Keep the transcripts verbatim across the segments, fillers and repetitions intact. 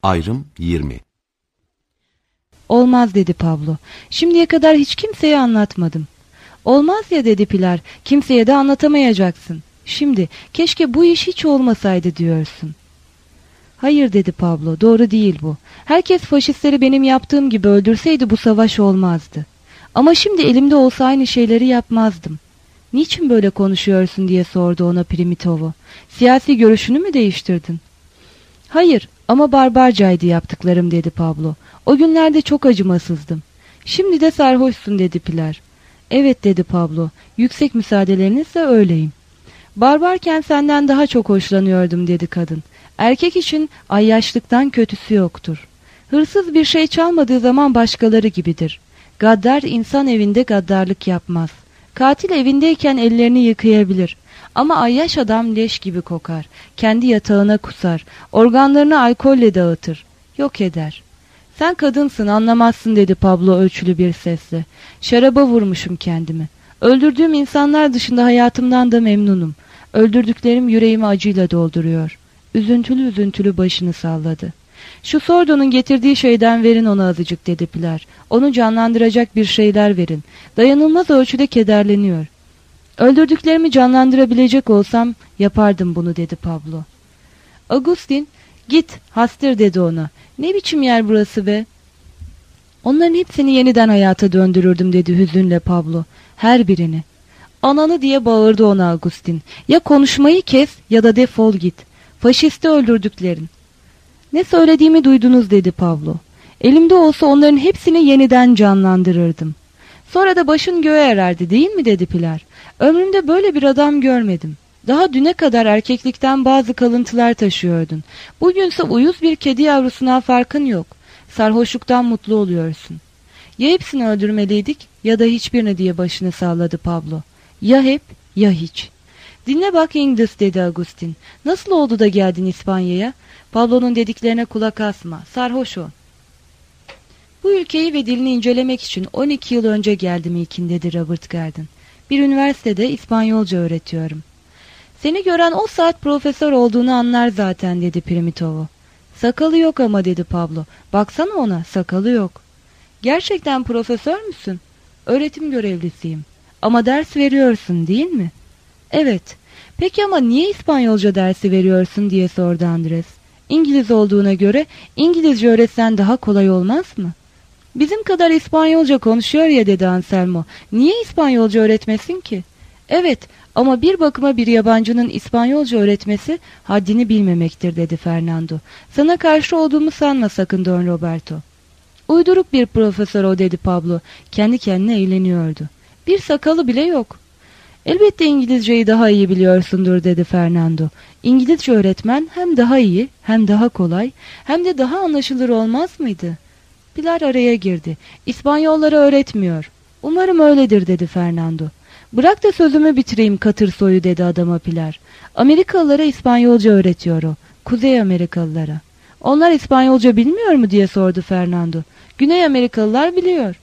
Ayrım yirmi. Olmaz dedi Pablo. Şimdiye kadar hiç kimseye anlatmadım. Olmaz ya dedi Pilar. Kimseye de anlatamayacaksın. Şimdi keşke bu iş hiç olmasaydı diyorsun. Hayır dedi Pablo, doğru değil bu. Herkes faşistleri benim yaptığım gibi öldürseydi bu savaş olmazdı. Ama şimdi elimde olsa aynı şeyleri yapmazdım. Niçin böyle konuşuyorsun diye sordu ona Primitivo. Siyasi görüşünü mü değiştirdin? Hayır ama barbarcaydı yaptıklarım dedi Pablo. O günlerde çok acımasızdım. Şimdi de sarhoşsun dedi Pilar. Evet dedi Pablo, yüksek müsaadelerinizle öyleyim. Barbarken senden daha çok hoşlanıyordum dedi kadın. Erkek için ayyaşlıktan kötüsü yoktur. Hırsız bir şey çalmadığı zaman başkaları gibidir. Gaddar insan evinde gaddarlık yapmaz. Katil evindeyken ellerini yıkayabilir. Ama ayyaş adam leş gibi kokar. Kendi yatağına kusar. Organlarını alkolle dağıtır. Yok eder. Sen kadınsın anlamazsın dedi Pablo ölçülü bir sesle. Şaraba vurmuşum kendimi. Öldürdüğüm insanlar dışında hayatımdan da memnunum. Öldürdüklerim yüreğimi acıyla dolduruyor. Üzüntülü üzüntülü başını salladı. Şu Sordo'nun getirdiği şeyden verin ona azıcık dedi Pilar. Onu canlandıracak bir şeyler verin. Dayanılmaz ölçüde kederleniyor. Öldürdüklerimi canlandırabilecek olsam yapardım bunu dedi Pablo. Agustin git hastır dedi ona. Ne biçim yer burası be? Onların hepsini yeniden hayata döndürürdüm dedi hüzünle Pablo. Her birini. Ananı diye bağırdı ona Agustin. Ya konuşmayı kes ya da defol git. Faşisti öldürdüklerin. Ne söylediğimi duydunuz dedi Pablo. Elimde olsa onların hepsini yeniden canlandırırdım. Sonra da başın göğe ererdi değil mi dedi Pilar. Ömrümde böyle bir adam görmedim. Daha düne kadar erkeklikten bazı kalıntılar taşıyordun. Bugünse uyuz bir kedi yavrusuna farkın yok. Sarhoşluktan mutlu oluyorsun. Ya hepsini öldürmeliydik ya da hiçbirini diye başını salladı Pablo. Ya hep ya hiç. Dinle bak İngiliz dedi Agustin. Nasıl oldu da geldin İspanya'ya? Pablo'nun dediklerine kulak asma. Sarhoş o. Bu ülkeyi ve dilini incelemek için on iki yıl önce geldim ilkin dedi Robert Garden. Bir üniversitede İspanyolca öğretiyorum. Seni gören o saat profesör olduğunu anlar zaten dedi Primitivo. Sakalı yok ama dedi Pablo. Baksana ona sakalı yok. Gerçekten profesör müsün? Öğretim görevlisiyim. Ama ders veriyorsun değil mi? Evet. Peki ama niye İspanyolca dersi veriyorsun diye sordu Andres. İngiliz olduğuna göre İngilizce öğretsen daha kolay olmaz mı? Bizim kadar İspanyolca konuşuyor ya dedi Anselmo. Niye İspanyolca öğretmesin ki? Evet ama bir bakıma bir yabancının İspanyolca öğretmesi haddini bilmemektir dedi Fernando. Sana karşı olduğumu sanma sakın Don Roberto. Uyduruk bir profesör o dedi Pablo. Kendi kendine eğleniyordu. Bir sakalı bile yok. Elbette İngilizceyi daha iyi biliyorsundur dedi Fernando. İngilizce öğretmen hem daha iyi hem daha kolay hem de daha anlaşılır olmaz mıydı? Pilar araya girdi. İspanyollara öğretmiyor. Umarım öyledir dedi Fernando. Bırak da sözümü bitireyim katır soyu dedi adama Pilar. Amerikalılara İspanyolca öğretiyor o. Kuzey Amerikalılara. Onlar İspanyolca bilmiyor mu diye sordu Fernando. Güney Amerikalılar biliyor.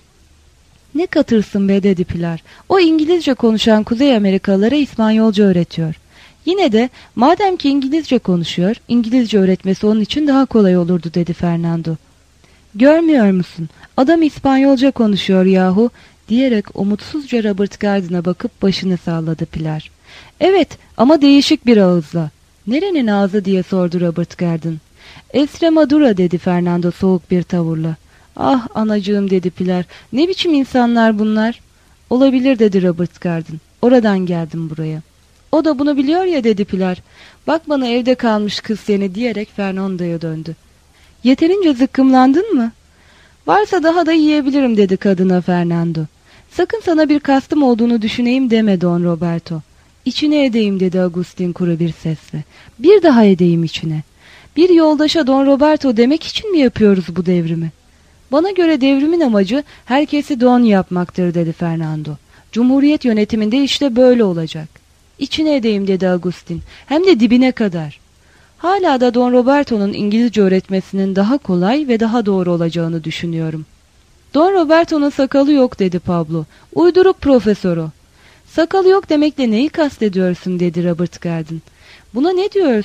Ne katırsın be dedi Pilar. O İngilizce konuşan Kuzey Amerikalılara İspanyolca öğretiyor. Yine de madem ki İngilizce konuşuyor, İngilizce öğretmesi onun için daha kolay olurdu dedi Fernando. Görmüyor musun? Adam İspanyolca konuşuyor yahu diyerek umutsuzca Robert Garden'a bakıp başını salladı Pilar. Evet ama değişik bir ağızla. Nerenin ağzı diye sordu Robert Garden. Extremadura dedi Fernando soğuk bir tavırla. Ah anacığım dedi Pilar. Ne biçim insanlar bunlar? Olabilir dedi Robert Garden. Oradan geldim buraya. O da bunu biliyor ya dedi Pilar. Bak bana evde kalmış kız seni diyerek Fernando'ya döndü. Yeterince zıkkımlandın mı? Varsa daha da yiyebilirim dedi kadına Fernando. Sakın sana bir kastım olduğunu düşüneyim deme Don Roberto. İçine edeyim dedi Agustin kuru bir sesle. Bir daha edeyim içine. Bir yoldaşa Don Roberto demek için mi yapıyoruz bu devrimi? Bana göre devrimin amacı herkesi don yapmaktır dedi Fernando. Cumhuriyet yönetiminde işte böyle olacak. İçine edeyim dedi Agustin. Hem de dibine kadar. Hala da Don Roberto'nun İngilizce öğretmesinin daha kolay ve daha doğru olacağını düşünüyorum. Don Roberto'nun sakalı yok dedi Pablo. Uyduruk profesör o. Sakalı yok demekle neyi kastediyorsun dedi Robert Garden. Buna ne diyorsun?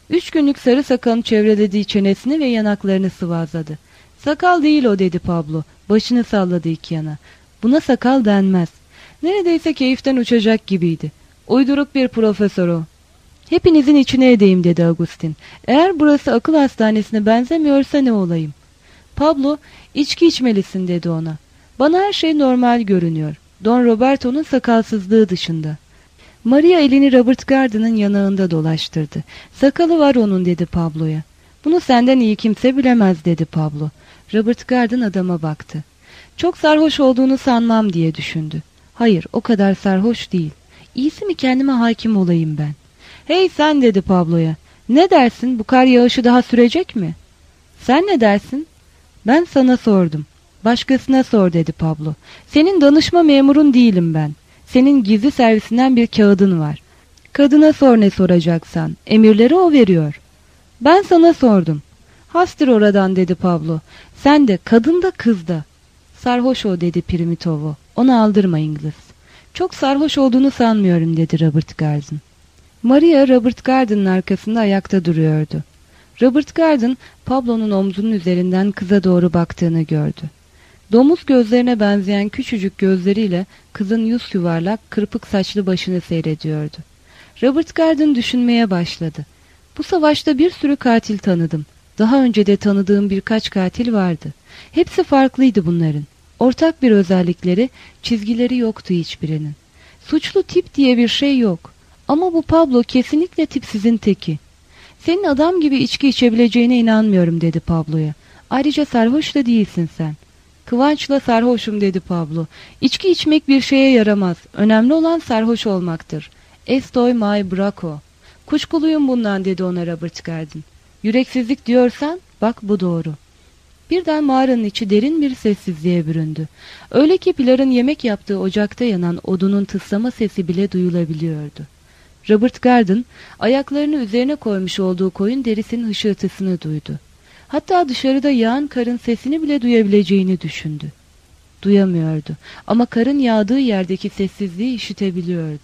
Üç günlük sarı sakalın çevrelediği çenesini ve yanaklarını sıvazladı. Sakal değil o dedi Pablo. Başını salladı iki yana. Buna sakal denmez. Neredeyse keyiften uçacak gibiydi. Uyduruk bir profesör o. Hepinizin içine edeyim dedi Agustin. Eğer burası akıl hastanesine benzemiyorsa ne olayım? Pablo, içki içmelisin dedi ona. Bana her şey normal görünüyor. Don Roberto'nun sakalsızlığı dışında. Maria elini Robert Garden'ın yanağında dolaştırdı. Sakalı var onun dedi Pablo'ya. Bunu senden iyi kimse bilemez dedi Pablo. Robert Garden adama baktı. Çok sarhoş olduğunu sanmam diye düşündü. Hayır, o kadar sarhoş değil. İyisi mi kendime hakim olayım ben? Hey sen dedi Pablo'ya. Ne dersin, bu kar yağışı daha sürecek mi? Sen ne dersin? Ben sana sordum. Başkasına sor dedi Pablo. Senin danışma memurun değilim ben. Senin gizli servisinden bir kağıdın var. Kadına sor ne soracaksan. Emirleri o veriyor. Ben sana sordum. Hastır oradan dedi Pablo. Sen de kadın da kız da. Sarhoş o dedi Primitovo. Onu aldırma İngiliz. Çok sarhoş olduğunu sanmıyorum dedi Robert Garden. Maria Robert Garden'ın arkasında ayakta duruyordu. Robert Garden Pablo'nun omzunun üzerinden kıza doğru baktığını gördü. Domuz gözlerine benzeyen küçücük gözleriyle kızın yüz yuvarlak kırpık saçlı başını seyrediyordu. Robert Garden düşünmeye başladı. Bu savaşta bir sürü katil tanıdım. Daha önce de tanıdığım birkaç katil vardı. Hepsi farklıydı bunların. Ortak bir özellikleri, çizgileri yoktu hiçbirinin. Suçlu tip diye bir şey yok. Ama bu Pablo kesinlikle tipsizin teki. Senin adam gibi içki içebileceğine inanmıyorum dedi Pablo'ya. Ayrıca sarhoş da değilsin sen. Kıvançla sarhoşum dedi Pablo. İçki içmek bir şeye yaramaz. Önemli olan sarhoş olmaktır. Estoy mai braco. Kuşkuluyum bundan dedi ona Robert Garden. Yüreksizlik diyorsan bak bu doğru. Birden mağaranın içi derin bir sessizliğe büründü. Öyle ki Pilar'ın yemek yaptığı ocakta yanan odunun tıslama sesi bile duyulabiliyordu. Robert Garden ayaklarını üzerine koymuş olduğu koyun derisinin hışırtısını duydu. Hatta dışarıda yağan karın sesini bile duyabileceğini düşündü. Duyamıyordu ama karın yağdığı yerdeki sessizliği işitebiliyordu.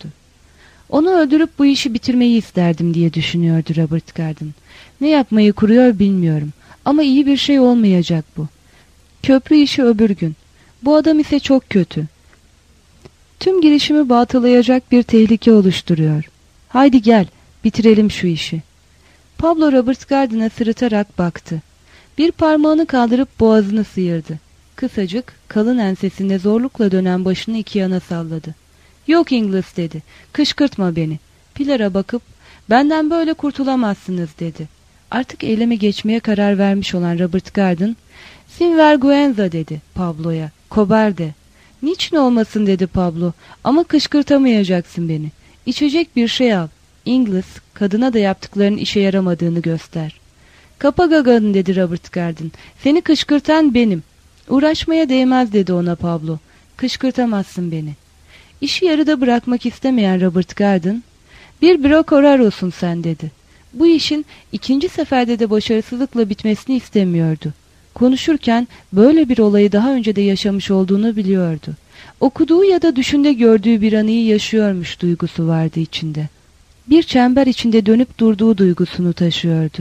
Onu öldürüp bu işi bitirmeyi isterdim diye düşünüyordu Robert Garden. Ne yapmayı kuruyor bilmiyorum ama iyi bir şey olmayacak bu. Köprü işi öbür gün. Bu adam ise çok kötü. Tüm girişimi batılayacak bir tehlike oluşturuyor. Haydi gel, bitirelim şu işi. Pablo Robert Garden'a sırıtarak baktı. Bir parmağını kaldırıp boğazını sıyırdı. Kısacık, kalın ensesinde zorlukla dönen başını iki yana salladı. Yok İngiliz dedi, kışkırtma beni. Pilar'a bakıp, benden böyle kurtulamazsınız dedi. Artık eyleme geçmeye karar vermiş olan Robert Garden, Sinvergüenza dedi Pablo'ya, Cobarde. Niçin olmasın dedi Pablo, ama kışkırtamayacaksın beni. İçecek bir şey al. İngiliz, kadına da yaptıklarının işe yaramadığını göster. Kapa gaganı dedi Robert Garden. Seni kışkırtan benim. Uğraşmaya değmez dedi ona Pablo. Kışkırtamazsın beni. İşi yarıda bırakmak istemeyen Robert Garden, bir brokorarossun sen dedi. Bu işin ikinci seferde de başarısızlıkla bitmesini istemiyordu. Konuşurken böyle bir olayı daha önce de yaşamış olduğunu biliyordu. Okuduğu ya da düşünde gördüğü bir anıyı yaşıyormuş duygusu vardı içinde. Bir çember içinde dönüp durduğu duygusunu taşıyordu.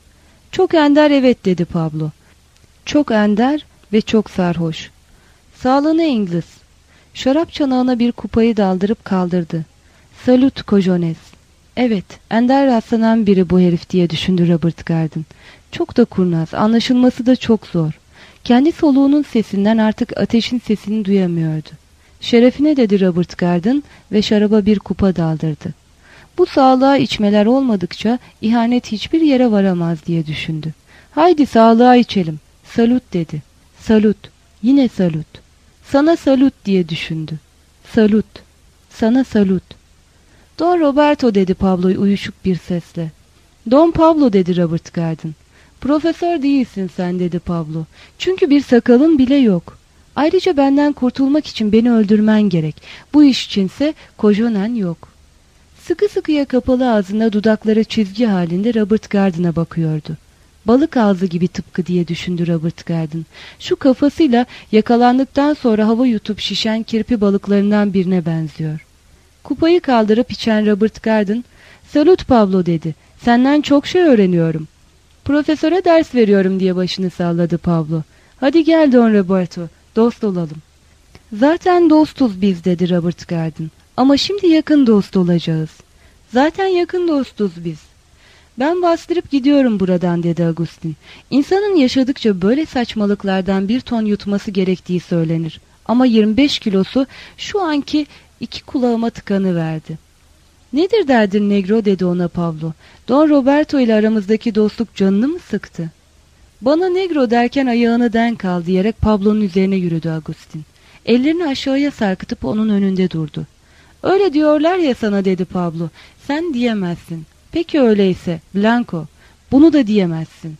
Çok ender evet dedi Pablo. Çok ender ve çok sarhoş. Sağlığına İngiliz. Şarap çanağına bir kupayı daldırıp kaldırdı. Salut Cojones. Evet, ender rastlanan biri bu herif diye düşündü Robert Garden. Çok da kurnaz, anlaşılması da çok zor. Kendi soluğunun sesinden artık ateşin sesini duyamıyordu. Şerefine dedi Robert Garden ve şaraba bir kupa daldırdı. Bu sağlığa içmeler olmadıkça ihanet hiçbir yere varamaz diye düşündü. Haydi sağlığa içelim. Salut dedi. Salut. Yine salut. Sana salut diye düşündü. Salut. Sana salut. Don Roberto dedi Pablo uyuşuk bir sesle. Don Pablo dedi Robert Garden. Profesör değilsin sen dedi Pablo. Çünkü bir sakalın bile yok. Ayrıca benden kurtulmak için beni öldürmen gerek. Bu iş içinse kojonen yok. Sıkı sıkıya kapalı ağzında dudakları çizgi halinde Robert Garden'a bakıyordu. Balık ağzı gibi tıpkı diye düşündü Robert Garden. Şu kafasıyla yakalandıktan sonra hava yutup şişen kirpi balıklarından birine benziyor. Kupayı kaldırıp içen Robert Garden, "Salut Pablo" dedi. Senden çok şey öğreniyorum. Profesöre ders veriyorum diye başını salladı Pablo. Hadi gel Don Roberto, dost olalım. Zaten dostuz biz dedi Robert Garden. Ama şimdi yakın dost olacağız. Zaten yakın dostuz biz. Ben bastırıp gidiyorum buradan dedi Agustin. İnsanın yaşadıkça böyle saçmalıklardan bir ton yutması gerektiği söylenir. Ama yirmi beş kilosu şu anki iki kulağıma tıkanıverdi. Nedir derdin Negro dedi ona Pablo. Don Roberto ile aramızdaki dostluk canını mı sıktı? Bana Negro derken ayağını denk al diyerek Pablo'nun üzerine yürüdü Agustin. Ellerini aşağıya sarkıtıp onun önünde durdu. Öyle diyorlar ya sana dedi Pablo. Sen diyemezsin. Peki öyleyse Blanco. Bunu da diyemezsin.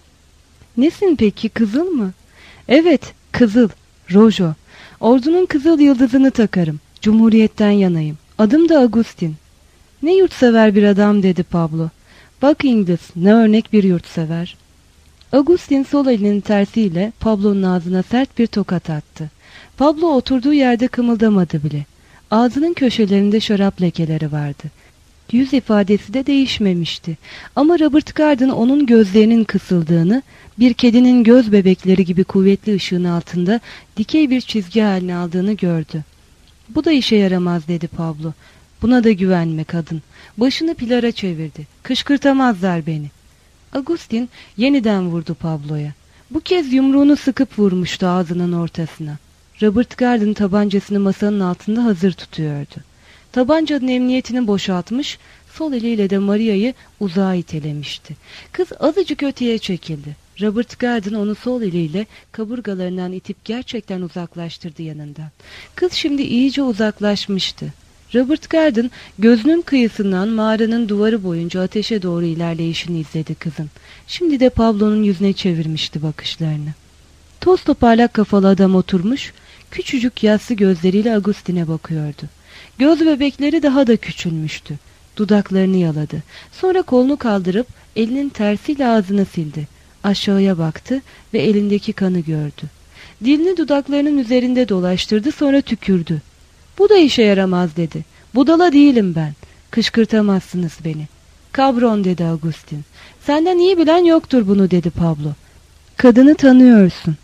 Nesin peki, kızıl mı? Evet, kızıl. Rojo. Ordunun kızıl yıldızını takarım. Cumhuriyetten yanayım. Adım da Agustin. Ne yurtsever bir adam dedi Pablo. Bak İngiliz, ne örnek bir yurtsever. Agustin sol elinin tersiyle Pablo'nun ağzına sert bir tokat attı. Pablo oturduğu yerde kımıldamadı bile. Ağzının köşelerinde şarap lekeleri vardı. Yüz ifadesi de değişmemişti. Ama Robert Garden onun gözlerinin kısıldığını, bir kedinin göz bebekleri gibi kuvvetli ışığın altında dikey bir çizgi haline aldığını gördü. Bu da işe yaramaz dedi Pablo. Buna da güvenme kadın. Başını Pilar'a çevirdi. Kışkırtamazlar beni. Agustin yeniden vurdu Pablo'ya. Bu kez yumruğunu sıkıp vurmuştu ağzının ortasına. Robert Garden tabancasını masanın altında hazır tutuyordu. Tabancanın emniyetini boşaltmış, sol eliyle de Maria'yı uzağa itelemişti. Kız azıcık öteye çekildi. Robert Garden onu sol eliyle kaburgalarından itip gerçekten uzaklaştırdı yanından. Kız şimdi iyice uzaklaşmıştı. Robert Garden gözünün kıyısından mağaranın duvarı boyunca ateşe doğru ilerleyişini izledi kızın. Şimdi de Pablo'nun yüzüne çevirmişti bakışlarını. Toz toparlak kafalı adam oturmuş, küçücük yassı gözleriyle Agustin'e bakıyordu. Göz bebekleri daha da küçülmüştü. Dudaklarını yaladı. Sonra kolunu kaldırıp elinin tersiyle ağzını sildi. Aşağıya baktı ve elindeki kanı gördü. Dilini dudaklarının üzerinde dolaştırdı, sonra tükürdü. Bu da işe yaramaz dedi. Budala değilim ben. Kışkırtamazsınız beni. Kabron dedi Agustin. Senden iyi bilen yoktur bunu dedi Pablo. Kadını tanıyorsun.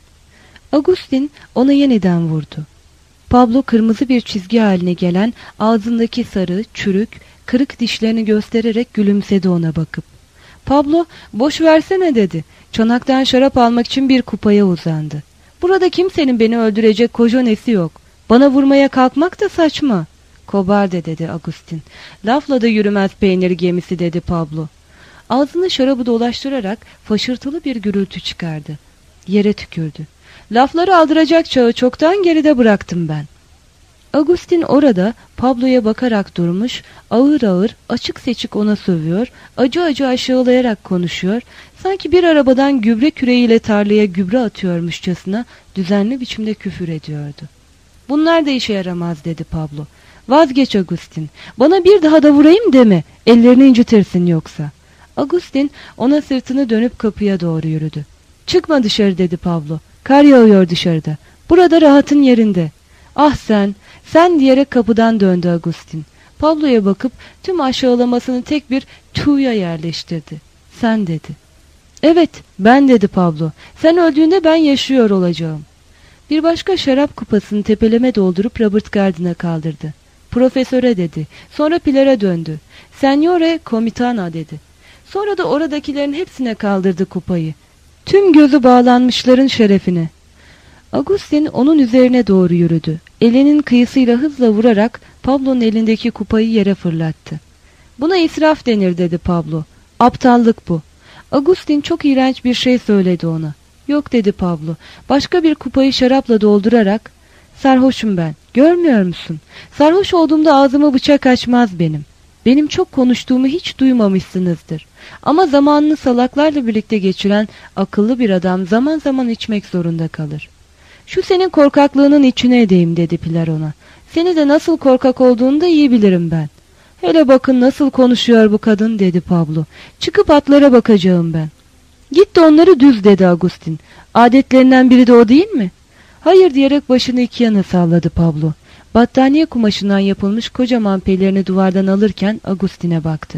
Agustin ona yeniden vurdu. Pablo kırmızı bir çizgi haline gelen ağzındaki sarı, çürük, kırık dişlerini göstererek gülümsedi ona bakıp. Pablo boş versene dedi. Çanaktan şarap almak için bir kupaya uzandı. Burada kimsenin beni öldürecek kojonesi yok. Bana vurmaya kalkmak da saçma. Kobarde dedi Agustin. Lafla da yürümez peynir gemisi dedi Pablo. Ağzını şarabı dolaştırarak faşırtılı bir gürültü çıkardı. Yere tükürdü. Lafları aldıracak çağı çoktan geride bıraktım ben. Agustin orada Pablo'ya bakarak durmuş, ağır ağır, açık seçik ona sövüyor, acı acı aşağılayarak konuşuyor, sanki bir arabadan gübre küreğiyle tarlaya gübre atıyormuşçasına düzenli biçimde küfür ediyordu. Bunlar da işe yaramaz dedi Pablo. Vazgeç Agustin, bana bir daha da vurayım deme, ellerini incitirsin yoksa. Agustin ona sırtını dönüp kapıya doğru yürüdü. Çıkma dışarı dedi Pablo. Kar yağıyor dışarıda. Burada rahatın yerinde. Ah sen, sen diyerek kapıdan döndü Agustin. Pablo'ya bakıp tüm aşağılamasını tek bir tuğya yerleştirdi. Sen dedi. Evet, ben dedi Pablo. Sen öldüğünde ben yaşıyor olacağım. Bir başka şarap kupasını tepeleme doldurup Robert Garden'a kaldırdı. Profesöre dedi. Sonra Pilar'a döndü. Senyore Komitana dedi. Sonra da oradakilerin hepsine kaldırdı kupayı. Tüm gözü bağlanmışların şerefine. Agustin onun üzerine doğru yürüdü. Elinin kıyısıyla hızla vurarak Pablo'nun elindeki kupayı yere fırlattı. Buna israf denir dedi Pablo. Aptallık bu. Agustin çok iğrenç bir şey söyledi ona. Yok dedi Pablo. Başka bir kupayı şarapla doldurarak, sarhoşum ben. Görmüyor musun? Sarhoş olduğumda ağzıma bıçak açmaz benim. Benim çok konuştuğumu hiç duymamışsınızdır. Ama zamanını salaklarla birlikte geçiren akıllı bir adam zaman zaman içmek zorunda kalır. Şu senin korkaklığının içine edeyim dedi Pilar ona. Seni de nasıl korkak olduğunu da iyi bilirim ben. Hele bakın nasıl konuşuyor bu kadın dedi Pablo. Çıkıp atlara bakacağım ben. Git de onları düz dedi Agustin. Adetlerinden biri de o değil mi? Hayır diyerek başını iki yana salladı Pablo. Battaniye kumaşından yapılmış kocaman pelerini duvardan alırken Agustin'e baktı.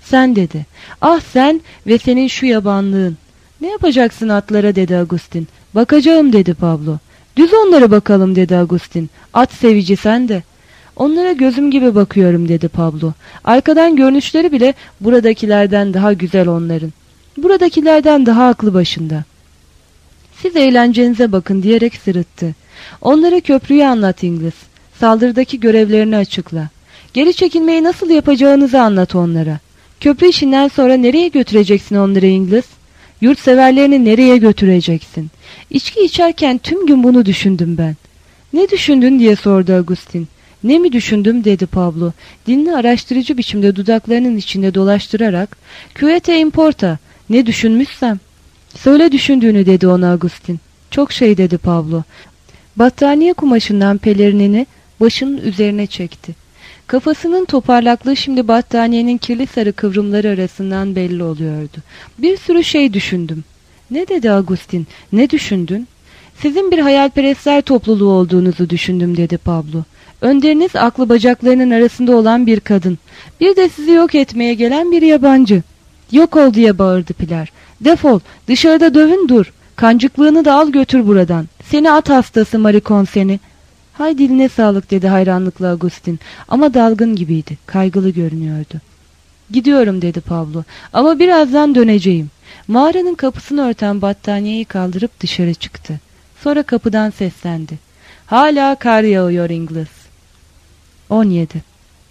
Sen dedi. Ah sen ve senin şu yabanlığın. Ne yapacaksın atlara dedi Agustin. Bakacağım dedi Pablo. Düz onlara bakalım dedi Agustin. At sevici sen de. Onlara gözüm gibi bakıyorum dedi Pablo. Arkadan görünüşleri bile buradakilerden daha güzel onların. Buradakilerden daha aklı başında. Siz eğlencenize bakın diyerek sırıttı. Onlara köprüyü anlat İngiliz. Saldırıdaki görevlerini açıkla. Geri çekilmeyi nasıl yapacağınızı anlat onlara. Köprü işinden sonra nereye götüreceksin onları İngiliz? Yurtseverlerini nereye götüreceksin? İçki içerken tüm gün bunu düşündüm ben. Ne düşündün diye sordu Agustin. Ne mi düşündüm dedi Pablo. Dilini araştırıcı biçimde dudaklarının içinde dolaştırarak. Quiete importa. Ne düşünmüşsem. Söyle düşündüğünü dedi ona Agustin. Çok şey dedi Pablo. Battaniye kumaşından pelerinini başının üzerine çekti. Kafasının toparlaklığı şimdi battaniyenin kirli sarı kıvrımları arasından belli oluyordu. Bir sürü şey düşündüm. Ne dedi Agustin? Ne düşündün? Sizin bir hayalperestler topluluğu olduğunuzu düşündüm dedi Pablo. Önderiniz aklı bacaklarının arasında olan bir kadın. Bir de sizi yok etmeye gelen bir yabancı. Yok ol diye bağırdı Pilar. Defol, dışarıda dövün dur. Kancıklığını da al götür buradan. Seni at hastası marikon seni. Hay diline sağlık dedi hayranlıkla Agustin. Ama dalgın gibiydi, kaygılı görünüyordu. Gidiyorum dedi Pablo. Ama birazdan döneceğim. Mağaranın kapısını örten battaniyeyi kaldırıp dışarı çıktı. Sonra kapıdan seslendi. Hala kar yağıyor İngiliz. on yedi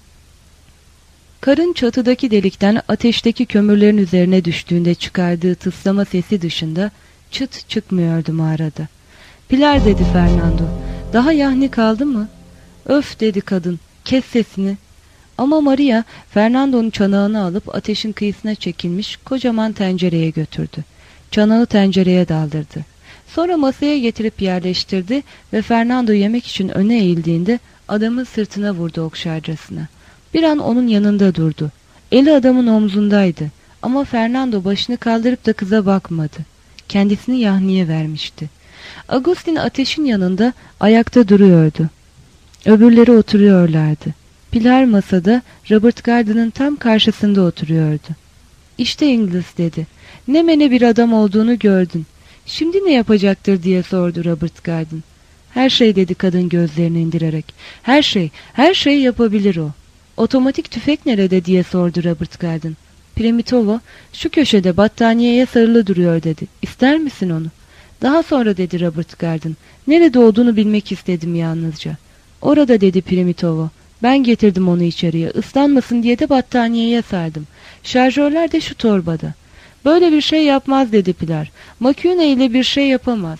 Karın çatıdaki delikten ateşteki kömürlerin üzerine düştüğünde çıkardığı tıslama sesi dışında çıt çıkmıyordu mağarada. Pilar dedi Fernando. Daha yahni kaldı mı? Öf dedi kadın. Kes sesini. Ama Maria Fernando'nun çanağını alıp ateşin kıyısına çekilmiş kocaman tencereye götürdü. Çanağı tencereye daldırdı. Sonra masaya getirip yerleştirdi ve Fernando yemek için öne eğildiğinde adamın sırtına vurdu okşarcasına. Bir an onun yanında durdu. Eli adamın omzundaydı ama Fernando başını kaldırıp da kıza bakmadı. Kendisini yahniye vermişti. Agustin ateşin yanında ayakta duruyordu. Öbürleri oturuyorlardı. Pilar masada Robert Garden'ın tam karşısında oturuyordu. İşte İngiliz dedi. Ne mene bir adam olduğunu gördün. Şimdi ne yapacaktır diye sordu Robert Garden. Her şey dedi kadın gözlerini indirerek. Her şey, her şey yapabilir o. Otomatik tüfek nerede diye sordu Robert Garden. Primitovo şu köşede battaniyeye sarılı duruyor dedi. İster misin onu? Daha sonra dedi Robert Garden. Nerede olduğunu bilmek istedim yalnızca. Orada dedi Primitovo. Ben getirdim onu içeriye. Islanmasın diye de battaniyeye sardım. Şarjörler de şu torbada. Böyle bir şey yapmaz dedi Pilar. Makine ile bir şey yapamaz.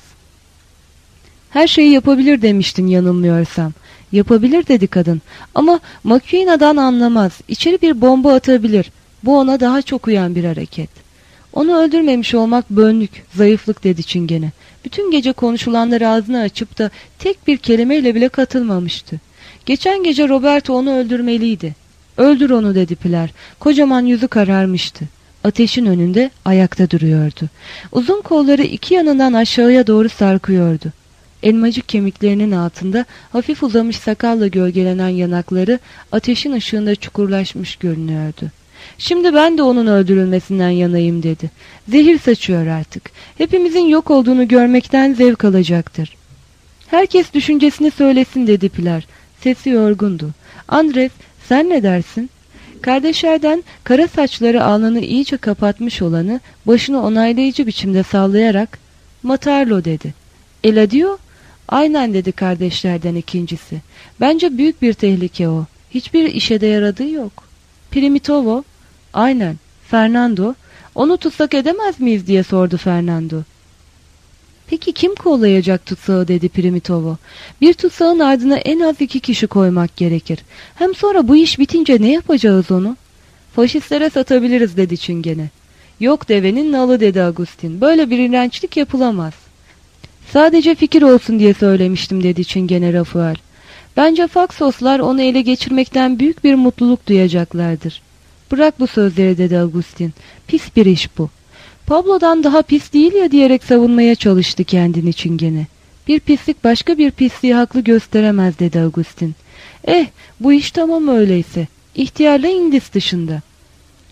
Her şeyi yapabilir demiştin yanılmıyorsam. Yapabilir dedi kadın. Ama makineden anlamaz. İçeri bir bomba atabilir. Bu ona daha çok uyan bir hareket. Onu öldürmemiş olmak bönlük, zayıflık dedi Çingene. Bütün gece konuşulanları ağzını açıp da tek bir kelimeyle bile katılmamıştı. Geçen gece Roberto onu öldürmeliydi. Öldür onu dedi Pilar. Kocaman yüzü kararmıştı. Ateşin önünde ayakta duruyordu. Uzun kolları iki yanından aşağıya doğru sarkıyordu. Elmacık kemiklerinin altında hafif uzamış sakalla gölgelenen yanakları ateşin ışığında çukurlaşmış görünüyordu. Şimdi ben de onun öldürülmesinden yanayım dedi. Zehir saçıyor artık. Hepimizin yok olduğunu görmekten zevk alacaktır. Herkes düşüncesini söylesin dedi Pilar. Sesi yorgundu. Andres sen ne dersin? Kardeşlerden kara saçları alnını iyice kapatmış olanı başını onaylayıcı biçimde sallayarak Matarlo dedi. Eladio? Aynen dedi kardeşlerden ikincisi. Bence büyük bir tehlike o. Hiçbir işe de yaradığı yok. Primitovo? Aynen. Fernando? Onu tutsak edemez miyiz diye sordu Fernando. Peki kim kollayacak tutsağı dedi Primitovo. Bir tutsağın ardına en az iki kişi koymak gerekir. Hem sonra bu iş bitince ne yapacağız onu? Faşistlere satabiliriz dedi Çingene. Yok devenin nalı dedi Agustin. Böyle bir iğrençlik yapılamaz. Sadece fikir olsun diye söylemiştim dedi Çingene Rafael. Bence Faksoslar onu ele geçirmekten büyük bir mutluluk duyacaklardır. Bırak bu sözleri dedi Agustin. Pis bir iş bu. Pablo'dan daha pis değil ya diyerek savunmaya çalıştı kendini Çingene. Bir pislik başka bir pisliği haklı gösteremez dedi Agustin. Eh bu iş tamam öyleyse. İhtiyarla İngiliz dışında.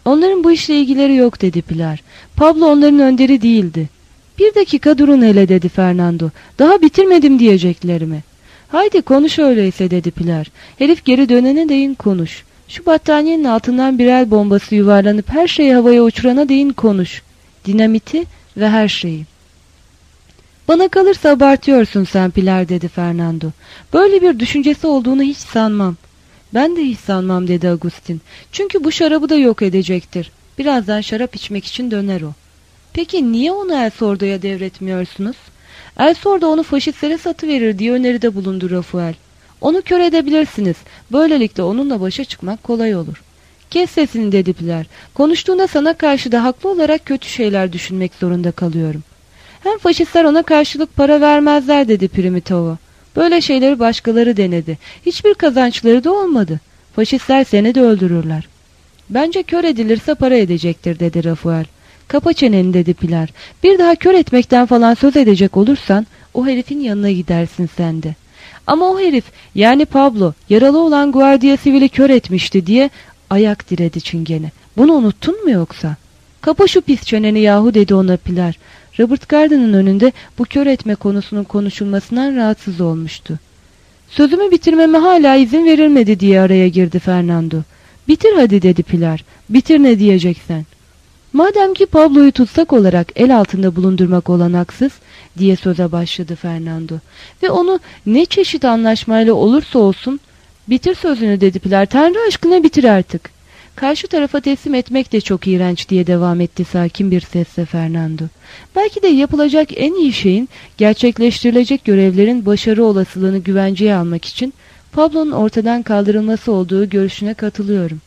Onların bu işle ilgileri yok dedi Pilar. Pablo onların önderi değildi. Bir dakika durun hele dedi Fernando. Daha bitirmedim diyeceklerimi. Haydi konuş öyleyse dedi Pilar. Herif geri dönene değin konuş. Şu battaniyenin altından bir el bombası yuvarlanıp her şeyi havaya uçurana değin konuş. Dinamiti ve her şeyi. Bana kalırsa abartıyorsun sen Pilar dedi Fernando. Böyle bir düşüncesi olduğunu hiç sanmam. Ben de hiç sanmam dedi Agustin. Çünkü bu şarabı da yok edecektir. Birazdan şarap içmek için döner o. Peki niye onu El Sordo'ya devretmiyorsunuz? El Sordo onu faşistlere satıverir diye öneride bulundu Rafael. Onu kör edebilirsiniz. Böylelikle onunla başa çıkmak kolay olur. Kes sesini dedi Pilar. Konuştuğunda sana karşı da haklı olarak kötü şeyler düşünmek zorunda kalıyorum. Hem faşistler ona karşılık para vermezler dedi Primitova. Böyle şeyleri başkaları denedi. Hiçbir kazançları da olmadı. Faşistler seni de öldürürler. Bence kör edilirse para edecektir dedi Rafael. Kapa çeneni dedi Pilar. Bir daha kör etmekten falan söz edecek olursan o herifin yanına gidersin sen de. Ama o herif yani Pablo yaralı olan Guardia Civil'i kör etmişti diye ayak diredi çingene. Bunu unuttun mu yoksa? Kapa şu pis çeneni yahu dedi ona Pilar. Robert Garden'ın önünde bu kör etme konusunun konuşulmasından rahatsız olmuştu. Sözümü bitirmeme hala izin verilmedi diye araya girdi Fernando. Bitir hadi dedi Pilar. Bitir ne diyeceksen. Madem ki Pablo'yu tutsak olarak el altında bulundurmak olanaksız diye söze başladı Fernando. Ve onu ne çeşit anlaşmayla olursa olsun bitir sözünü dedi Pilar. Tanrı aşkına bitir artık. Karşı tarafa teslim etmek de çok iğrenç diye devam etti sakin bir sesle Fernando. Belki de yapılacak en iyi şeyin gerçekleştirilecek görevlerin başarı olasılığını güvenceye almak için Pablo'nun ortadan kaldırılması olduğu görüşüne katılıyorum.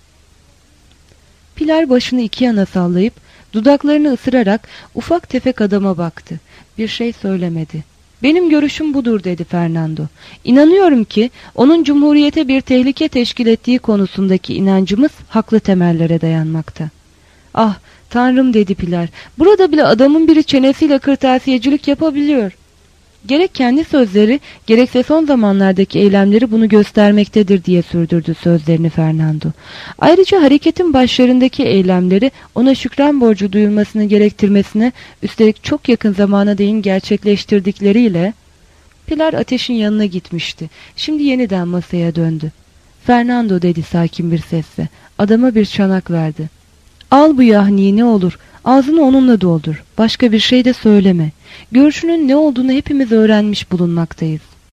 Pilar başını iki yana sallayıp dudaklarını ısırarak ufak tefek adama baktı. Bir şey söylemedi. Benim görüşüm budur dedi Fernando. İnanıyorum ki onun cumhuriyete bir tehlike teşkil ettiği konusundaki inancımız haklı temellere dayanmakta. Ah Tanrım dedi Pilar. Burada bile adamın biri çenesiyle kırtasiyecilik yapabiliyor. Gerek kendi sözleri gerekse son zamanlardaki eylemleri bunu göstermektedir diye sürdürdü sözlerini Fernando. Ayrıca hareketin başlarındaki eylemleri ona şükran borcu duyulmasını gerektirmesine üstelik çok yakın zamana değin gerçekleştirdikleriyle Pilar ateşin yanına gitmişti. Şimdi yeniden masaya döndü. Fernando dedi sakin bir sesle. Adama bir çanak verdi. Al bu yahniyi ne olur. Ağzını onunla doldur. Başka bir şey de söyleme. Görüşünün ne olduğunu hepimiz öğrenmiş bulunmaktayız.